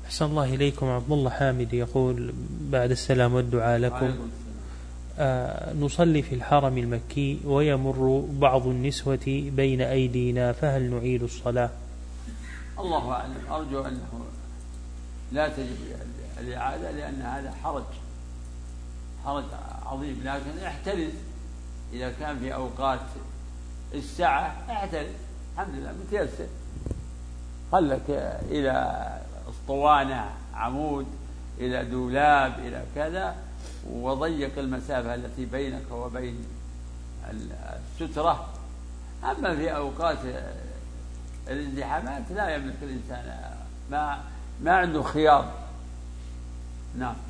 أحسن الله إليكم. عبد الله حامد يقول بعد السلام والدعاء لكم: نصلي في الحرم المكي ويمر بعض النسوة بين أيدينا، فهل نعيد الصلاة؟ الله أعلم، أرجو أنه لا تجب الإعادة، لأن هذا حرج عظيم، لكن احترز إذا كان في أوقات الساعة، احترز، الحمد لله متيسر، خلك إلى اسطوانة، عمود، إلى دولاب، إلى كذا، وضيق المسافة التي بينك وبين السترة. أما في أوقات الازدحامات لا يملك الإنسان، ما عنده خيار. نعم.